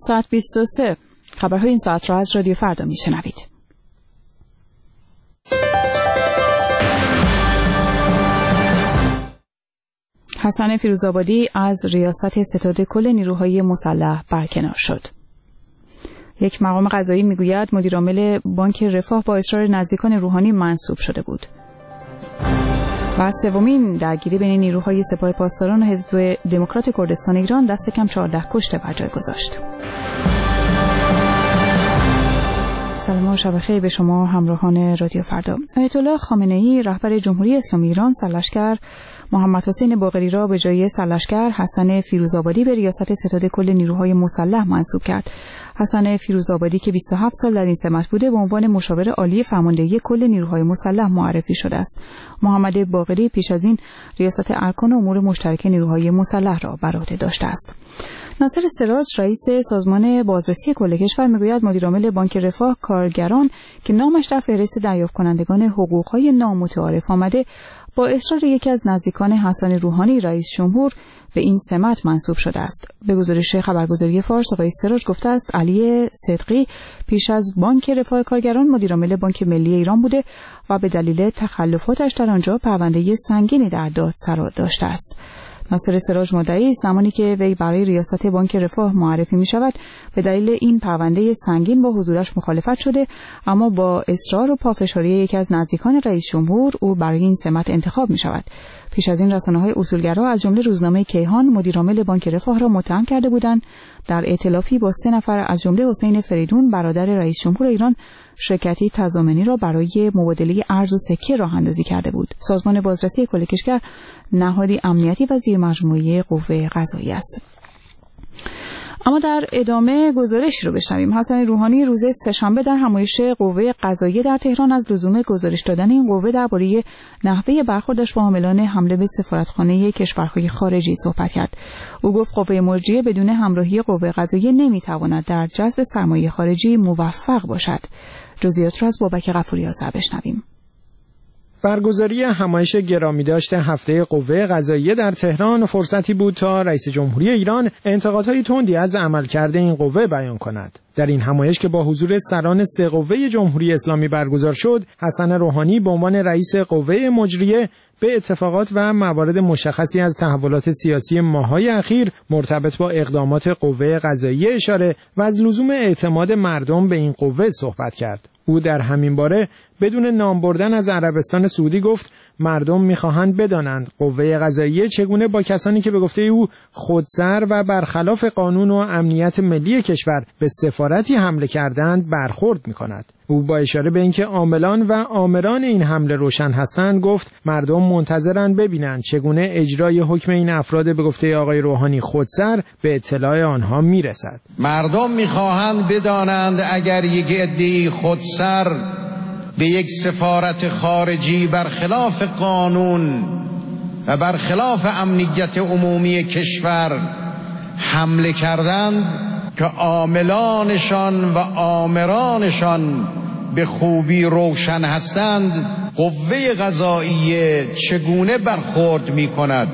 ساعت 23. خبرهای این ساعت را از رادیو فردا میشنوید. حسن فیروزآبادی از ریاست ستاد کل نیروهای مسلح برکنار شد. یک مقام قضایی میگوید مدیرعامل بانک رفاه با اصرار نزدیکان روحانی منصوب شده بود. و سومین درگیری بین نیروهای سپاه پاسداران و حزب دموکرات کردستان ایران دست کم 14 کشته بر جای گذاشت. سلام و شب خیر به شما همراهان رادیو فردا. آیت الله خامنه‌ای رهبر جمهوری اسلامی ایران سرلشکر محمد حسین باقری را به جای سرلشکر حسن فیروزآبادی به ریاست ستاد کل نیروهای مسلح منصوب کرد. حسن فیروزآبادی که 27 سال در این سمت بوده به عنوان مشاور عالی فرماندهی کل نیروهای مسلح معرفی شده است. محمد باقری پیش از این ریاست ارکان امور مشترک نیروهای مسلح را بر عهده داشته است. ناصر سراج رئیس سازمان بازرسی کل کشور میگوید مدیرعامل بانک رفاه کارگران که نامش در فهرست دریافت کنندگان حقوق‌های نامتعارف آمده با اصرار یکی از نزدیکان حسن روحانی رئیس جمهور به این سمت منصوب شده است. به گزارش خبرگزاری فارس آقای سراج گفته است علی صدقی پیش از بانک رفاه کارگران مدیرعامل بانک ملی ایران بوده و به دلیل تخلفاتش در آنجا پرونده سنگینی در دادسرا داشته است. ناصر سراج مدعی زمانی که وی برای ریاست بانک رفاه معرفی می شود به دلیل این پرونده سنگین با حضورش مخالفت شده، اما با اصرار و پافشاری یکی از نزدیکان رئیس جمهور او برای این سمت انتخاب می شود. پیش از این رسانه‌های اصولگرا از جمله روزنامه کیهان مدیرعامل بانک رفاه را متهم کرده بودند در ائتلافی با 3 نفر از جمله حسین فریدون برادر رئیس جمهور ایران شرکتی تضامنی را برای مبادله ارز و سکه راه اندازی کرده بود. سازمان بازرسی کل کشور نهادی امنیتی و زیر مجموعه قوه قضاییه است. اما در ادامه گزارشی رو بشنویم. حسن روحانی روز سه‌شنبه در همایش قوه قضاییه در تهران از لزوم گزارش دادن این قوه درباره نحوه برخوردش با عاملان حمله به سفارتخانه کشورهای خارجی صحبت کرد. او گفت قوه مرجعه بدون همراهی قوه قضاییه نمیتواند در جذب سرمایه خارجی موفق باشد. جزئیات را از بابک غفوری آذر بشنویم. برگزاری همایش گرامیداشت هفته قوه قضاییه در تهران فرصتی بود تا رئیس جمهوری ایران انتقادهای تندی از عملکرد این قوه بیان کند. در این همایش که با حضور سران 3 قوه جمهوری اسلامی برگزار شد، حسن روحانی به عنوان رئیس قوه مجریه به اتفاقات و موارد مشخصی از تحولات سیاسی ماه‌های اخیر مرتبط با اقدامات قوه قضاییه اشاره و از لزوم اعتماد مردم به این قوه صحبت کرد. او در همین باره بدون نام بردن از عربستان سعودی گفت مردم می‌خواهند بدانند قوه قضاییه چگونه با کسانی که به گفته او خودسر و برخلاف قانون و امنیت ملی کشور به سفارتی حمله کردند برخورد می‌کند. او با اشاره به اینکه عاملان و آمران این حمله روشن هستند گفت مردم منتظرند ببینند چگونه اجرای حکم این افراد به گفته آقای روحانی خودسر به اطلاع آنها میرسد. مردم می‌خواهند بدانند اگر یک عده خودسر به یک سفارت خارجی برخلاف قانون و برخلاف امنیت عمومی کشور حمله کردند که عاملانشان و آمرانشان به خوبی روشن هستند، قوه قضاییه چگونه برخورد می کند؟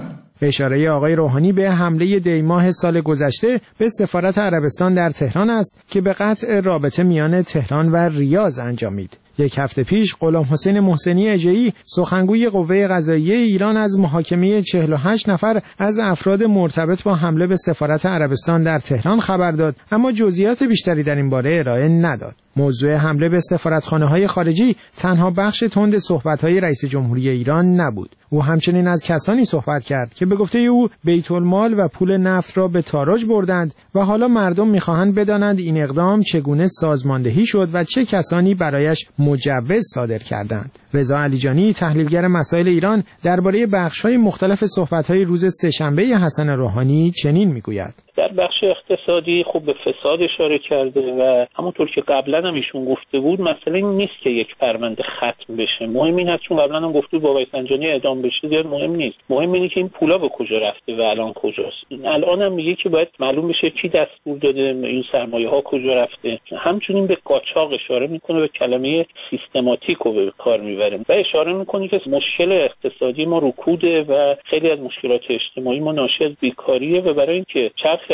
اشاره آقای روحانی به حمله دی‌ماه سال گذشته به سفارت عربستان در تهران است که به قطع رابطه میان تهران و ریاض انجامید. یک هفته پیش غلام حسین محسنی اجئی سخنگوی قوه قضاییه ایران از محاکمه 48 نفر از افراد مرتبط با حمله به سفارت عربستان در تهران خبر داد، اما جزئیات بیشتری در این باره ارائه نداد. موضوع حمله به سفارتخانه‌های خارجی تنها بخش تند صحبت‌های رئیس جمهوری ایران نبود. او همچنین از کسانی صحبت کرد که به گفته او بیت المال و پول نفت را به تاراج بردند و حالا مردم می‌خواهند بدانند این اقدام چگونه سازماندهی شد و چه کسانی برایش مجوز صادر کردند. رضا علیجانی تحلیلگر مسائل ایران درباره بخش‌های مختلف صحبت‌های روز سه‌شنبه حسن روحانی چنین می‌گوید: در بخش اقتصادی خوب به فساد اشاره کرده و همونطور که قبلا هم ایشون گفته بود مسئله این نیست که یک پرونده ختم بشه. مهم این هست، چون قبلا هم گفته بود بابای سنجانی اعدام بشه زیاد مهم نیست. مهم اینه که این پولا به کجا رفته و الان کجاست. الان هم میگه که باید معلوم بشه کی دستور داده، این سرمایه‌ها کجا رفته. همچنین به قاچاق اشاره میکنه، به کلمه سیستماتیک رو به کار میبره و اشاره میکنه که مشکل اقتصادی ما رکوده و خیلی از مشکلات اجتماعی ما ناشی از بیکاریه و برای اینکه چرخ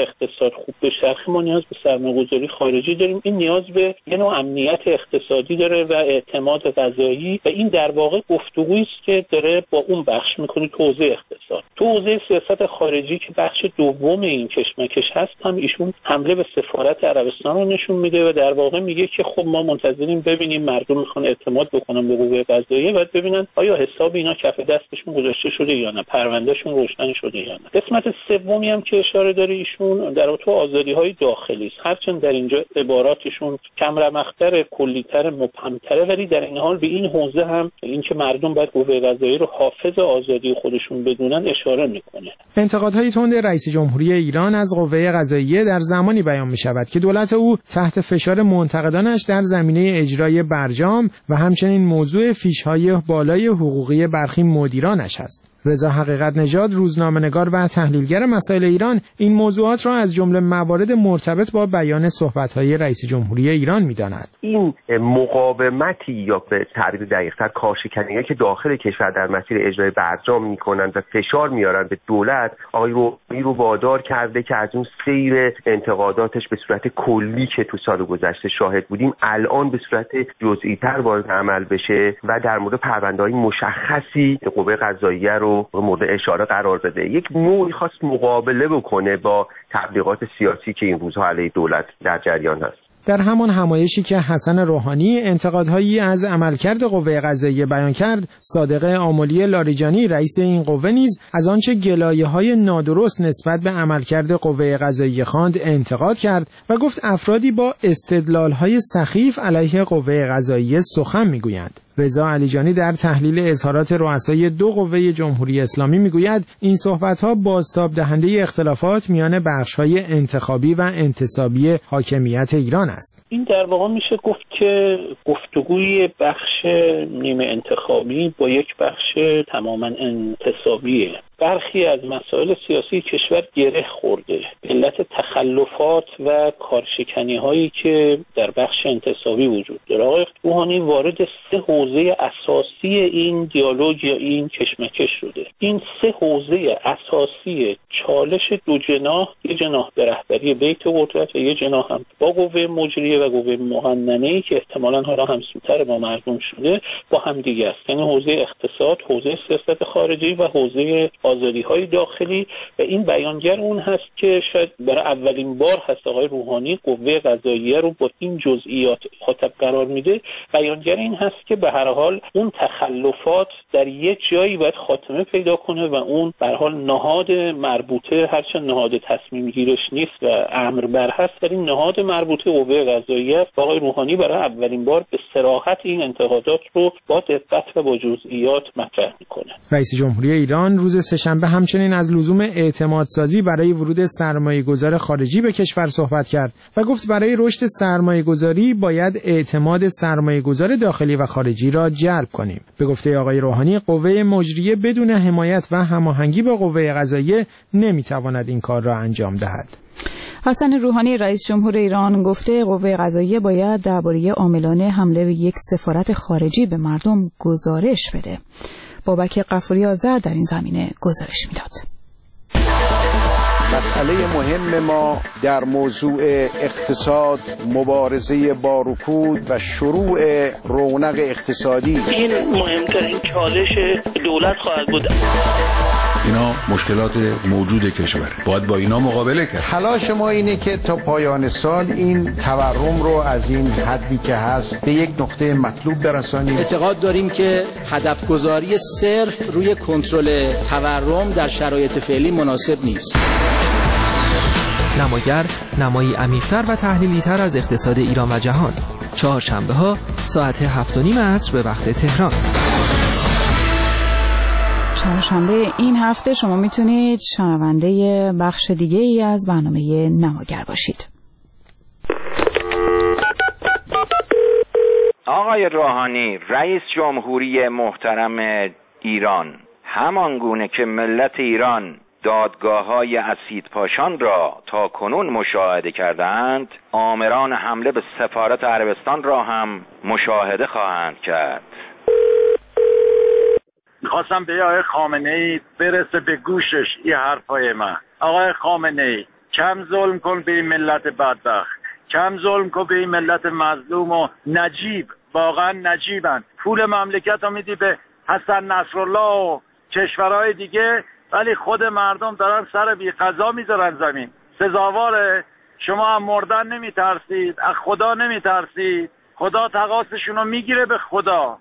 اقتصاد خوب بچرخه ما نیاز به سرمایه‌گذاری خارجی داریم. این نیاز به یه نوع امنیت اقتصادی داره و اعتماد غذایی و این در واقع گفتگویی است که داره با اون بخش میکنه تو حوزه اقتصاد. تو حوزه سیاست خارجی که بخش دوم این کشمکش هست هم ایشون حمله به سفارت عربستان رو نشون میده و در واقع میگه که خب ما منتظریم ببینیم مردم میخوان اعتماد بکنن به قوه قضاییه و ببینن آیا حساب اینا کف دستشون گذاشته شده یا نه، پروندهشون روشن شده یا نه. قسمت سومی هم که اشاره داره ایشون در رابطه با آزادی‌های داخلی است. هرچند در اینجا عباراتشون کم رمق‌تر، کلی‌تر، مبهم‌تره، ولی در این حال به این حوزه هم اینکه مردم باید قوه قضاییه رو حافظ آزادی خودشون بدونن اشاره میکنه. انتقادهای تند رئیس جمهوری ایران از قوه قضاییه در زمانی بیان می‌شود که دولت او تحت فشار منتقدانش در زمینه اجرای برجام و همچنین موضوع فیش‌های بالای حقوقی برخی مدیرانش است. رضا حقیقت نژاد، روزنامه‌نگار و تحلیلگر مسائل ایران، این موضوعات را از جمله موارد مرتبط با بیان صحبت‌های رئیس جمهوری ایران می‌داند. این مقاومتی یا به تعبیر دقیق‌تر کارشکنی‌هایی که داخل کشور در مسیر اجرای برجام می‌کنند و فشار میارن به دولت، آقای روحانی رو وادار کرده که از اون سیر انتقاداتش به صورت کلی که تو سال گذشته شاهد بودیم الان به صورت جزئی‌تر وارد عمل بشه و در مورد پرونده‌های مشخصی قوه قضاییه رو مورد اشاره قرار بده. یک نوعی خواست مقابله بکنه با تبلیغات سیاسی که این روزها علیه دولت در جریان هست. در همان همایشی که حسن روحانی انتقادهایی از عملکرد قوه قضاییه بیان کرد، صادق آملی لاریجانی رئیس این قوه نیز از آنچه گلایه‌های نادرست نسبت به عملکرد قوه قضاییه خواند انتقاد کرد و گفت افرادی با استدلال‌های سخیف علیه قوه قضاییه سخن می‌گویند. رضا علیجانی در تحلیل اظهارات رؤسای دو قوه جمهوری اسلامی میگوید این صحبت‌ها بازتاب دهنده اختلافات میان بخش‌های انتخابی و انتصابی حاکمیت ایران است. این در واقع میشه گفت که گفتگوی بخش نیمه انتخابی با یک بخش تماما انتصابیه. برخی از مسائل سیاسی کشور گره خورده به علت تخلفات و کارشکنی هایی که در بخش انتصابی وجود داره. آقای روحانی وارد سه حوزه اساسی این دیالوگ یا این کشمکش شده. این سه حوزه اساسی چالش دو جناح، یک جناح به رهبری بیت قدرت و یک جناح هم با قوه مجریه و قوه مقننه‌ای که احتمالاً حالا همسوتر با مردم شده با هم دیگه است. یعنی حوزه اقتصاد، حوزه سیاست خارجی و حوزه آزادی‌های داخلی. و این بیانگر اون هست که شاید برای اولین بار هست آقای روحانی قوه قضاییه رو با این جزئیات خاطب قرار میده. بیانگر این هست که به هر حال اون تخلفات در یک جایی باید خاتمه پیدا کنه و اون به هر حال نهاد مربوطه، هرچند نهاد تصمیم گیرش نیست و امر بر هست، ولی نهاد مربوطه قوه قضاییه است. آقای روحانی برای اولین بار به صراحت این انتقادات رو با دقت و با جزئیات مطرح میکنه. رئیس جمهوری ایران روز سه‌شنبه همچنین از لزوم اعتمادسازی برای ورود سرمایه‌گذار خارجی به کشور صحبت کرد و گفت برای رشد سرمایه‌گذاری باید اعتماد سرمایه‌گذار داخلی و خارجی را جلب کنیم. به گفته آقای روحانی قوه مجریه بدون حمایت و هماهنگی با قوه قضاییه نمیتواند این کار را انجام دهد. حسن روحانی رئیس جمهور ایران گفته قوه قضاییه باید درباره عاملان حمله به یک سفارت خارجی به مردم گزارش بده. بابک غفوری آذر در این زمینه گزارش میداد. مسئله مهم ما در موضوع اقتصاد، مبارزه با رکود و شروع رونق اقتصادی، این مهمترین چالش دولت خواهد بود. اینا مشکلات موجود کشور، باید با اینا مقابله کرد. تلاش ما اینه که تا پایان سال این تورم رو از این حدی که هست به یک نقطه مطلوب برسانیم. اعتقاد داریم که هدف گذاری صرف روی کنترل تورم در شرایط فعلی مناسب نیست. نماگر نمایی عمیق‌تر و تحلیلی‌تر از اقتصاد ایران و جهان، چهارشنبه‌ها ساعت 7:30 عصر به وقت تهران. چهارشنبه این هفته شما میتونید شنونده بخش دیگه ای از برنامه نماگر باشید. آقای روحانی، رئیس جمهوری محترم ایران، همان گونه که ملت ایران دادگاه‌های اسیدپاشان را تا کنون مشاهده کردند، آمران حمله به سفارت عربستان را هم مشاهده خواهند کرد. میخواستم به آقای خامنه‌ای برسه به گوشش این حرفای من. آقای خامنه‌ای، کم ظلم کن به این ملت بدبخت، کم ظلم کن به این ملت مظلوم و نجیب. واقعا نجیبن. پول مملکت رو میدی به حسن نصرالله و کشورهای دیگه، ولی خود مردم دارن سر بی قضا میذارن زمین. سزاواره؟ شما هم مردن نمیترسید؟ از خدا نمیترسید؟ خدا تقاصشون رو میگیره به خدا.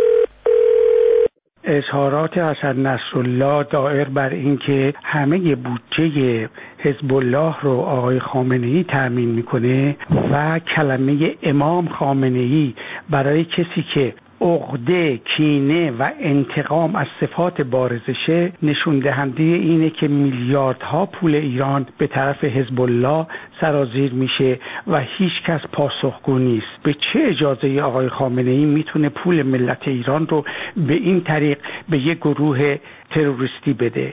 اظهارات حسن نصرالله دائر بر این که همه بودجه حزب الله رو آقای خامنه‌ای تامین میکنه و کلمه امام خامنه‌ای برای کسی که عقده، کینه و انتقام از صفات بارزشه نشون دهنده اینه که میلیاردها پول ایران به طرف حزب الله سرازیر میشه و هیچ کس پاسخگو نیست. به چه اجازه آقای خامنه‌ای میتونه پول ملت ایران رو به این طریق به یک گروه تروریستی بده؟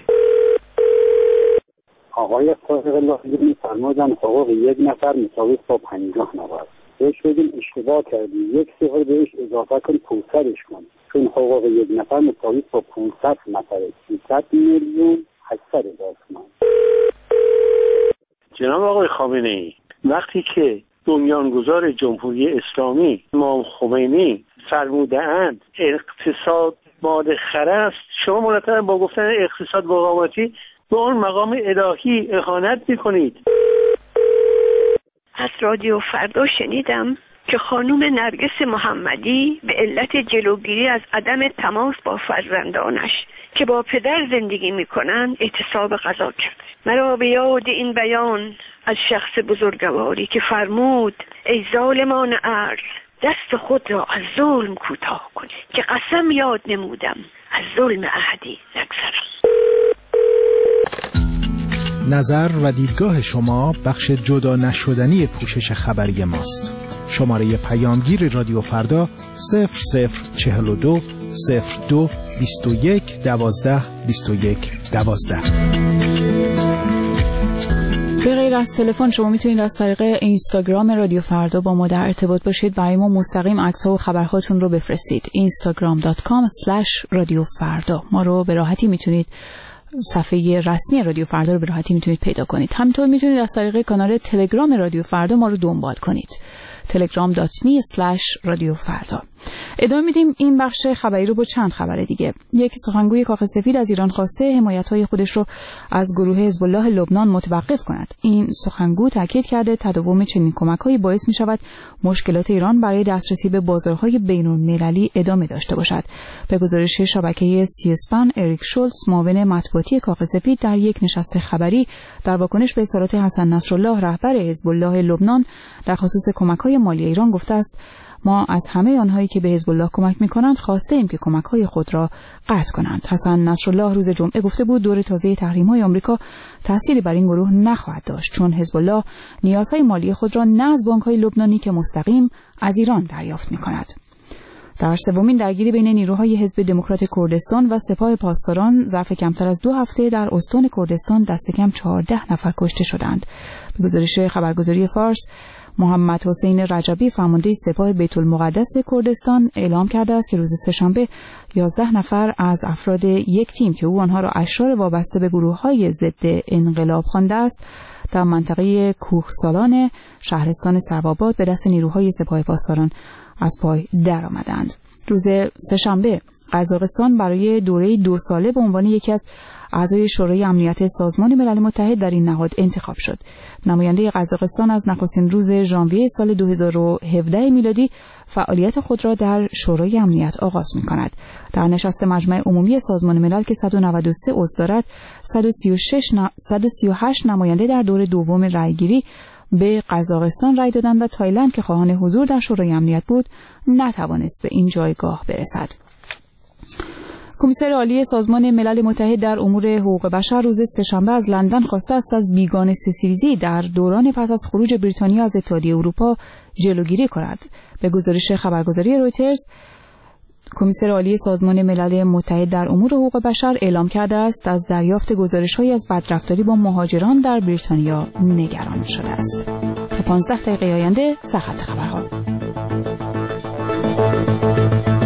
آقای صادق الله میفرمودن حقوق یک نفر مساوی با 50 نفر. بهش بگیم اشتباه کردی، 1 صفر بهش اضافه کن 500ش کن، چون حقوق یک نفر مساوی با 500 نفره، 300 میلیون 800,000 تومان. جناب آقای خامنه‌ای، وقتی که بنیانگذار جمهوری اسلامی امام خمینی فرموده‌اند اقتصاد مال خره است، شما مرتبا با گفتن اقتصاد مقاماتی به اون مقام الهی اهانت می‌کنید. از رادیو فردا شنیدم که خانم نرگس محمدی به علت جلوگیری از عدم تماس با فرزندانش که با پدر زندگی میکنن اعتصاب غذا کرد. مرا به یاد این بیان از شخص بزرگواری که فرمود ای ظالمان ارض دست خود را از ظلم کوتاه کنید که قسم یاد نمودم از ظلم احدی نگذرم. نظر و دیدگاه شما بخش جدا نشدنی پوشش خبری ماست. شماره پیامگیر رادیو فردا 0042 02 21 12 21 12. به غیر از تلفن شما میتونید از طریق اینستاگرام رادیو فردا با ما در ارتباط باشید. برای ما مستقیم عکس‌ها و خبرهاتون رو بفرستید. instagram.com/radioffarda. ما رو به راحتی میتونید، صفحه رسمی رادیو فردا رو به راحتی میتونید پیدا کنید. همینطور میتونید از طریق کانال تلگرام رادیو فردا ما رو دنبال کنید. telegram.me/radioffarda. ادامه میدیم این بخش خبری رو با چند خبر دیگه. یک سخنگوی کاخ سفید از ایران خواسته حمایت‌های خودش رو از گروه حزب الله لبنان متوقف کند. این سخنگو تاکید کرده تداوم چنین کمک‌هایی باعث می‌شود مشکلات ایران برای دسترسی به بازارهای بین‌المللی ادامه داشته باشد. به گزارش شبکه سی-اسپن، اریک شولتز معاون مطبوعاتی کاخ سفید در یک نشست خبری در واکنش به اظهارات حسن نصرالله رهبر حزب الله لبنان در خصوص کمک‌های مالی ایران گفته است ما از همه آنهایی که به حزب الله کمک می‌کنند خواسته ایم که کمک‌های خود را قطع کنند. حسن نصرالله روز جمعه گفته بود دور تازه تحریم‌های آمریکا تأثیری بر این گروه نخواهد داشت، چون حزب الله نیازهای مالی خود را نه از بانک‌های لبنانی که مستقیم از ایران دریافت می‌کند. در سومین درگیری بین نیروهای حزب دموکرات کردستان و سپاه پاسداران ظرف کمتر از 2 هفته در استان کردستان دست کم 14 نفر کشته شدند. به گزارش خبرگزاری فارس، محمد حسین رجبی فرمانده سپاه بیت المقدس کردستان اعلام کرده است که روز سه‌شنبه 11 نفر از افراد یک تیم که او آنها را اشرار وابسته به گروه‌های ضد انقلاب خوانده است در منطقه کوهسالان شهرستان سروآباد به دست نیروهای سپاه پاسداران از پای درآمدند. روز سه‌شنبه قزاقستان برای دوره 2 ساله به عنوان یکی از اعضای شورای امنیت سازمان ملل متحد در این نهاد انتخاب شد. نماینده قزاقستان از نخستین روز ژانویه سال 2017 میلادی فعالیت خود را در شورای امنیت آغاز می‌کند. در نشست مجمع عمومی سازمان ملل که 193 عضو دارد، 138 نماینده در دور دوم رأیگیری به قزاقستان رأی دادند و تایلند که خواهان حضور در شورای امنیت بود نتوانست به این جایگاه برسد. کمیسر عالی سازمان ملل متحد در امور حقوق بشر روز سه‌شنبه از لندن خواسته است از بیگانه‌ستیزی در دوران پس از خروج بریتانیا از اتحادیه اروپا جلوگیری کند. به گزارش خبرگزاری رویترز، کمیسر عالی سازمان ملل متحد در امور حقوق بشر اعلام کرده است از دریافت گزارش‌هایی از بدرفتاری با مهاجران در بریتانیا نگران شده است. تا 15 دقیقه آینده سرخط خبرها.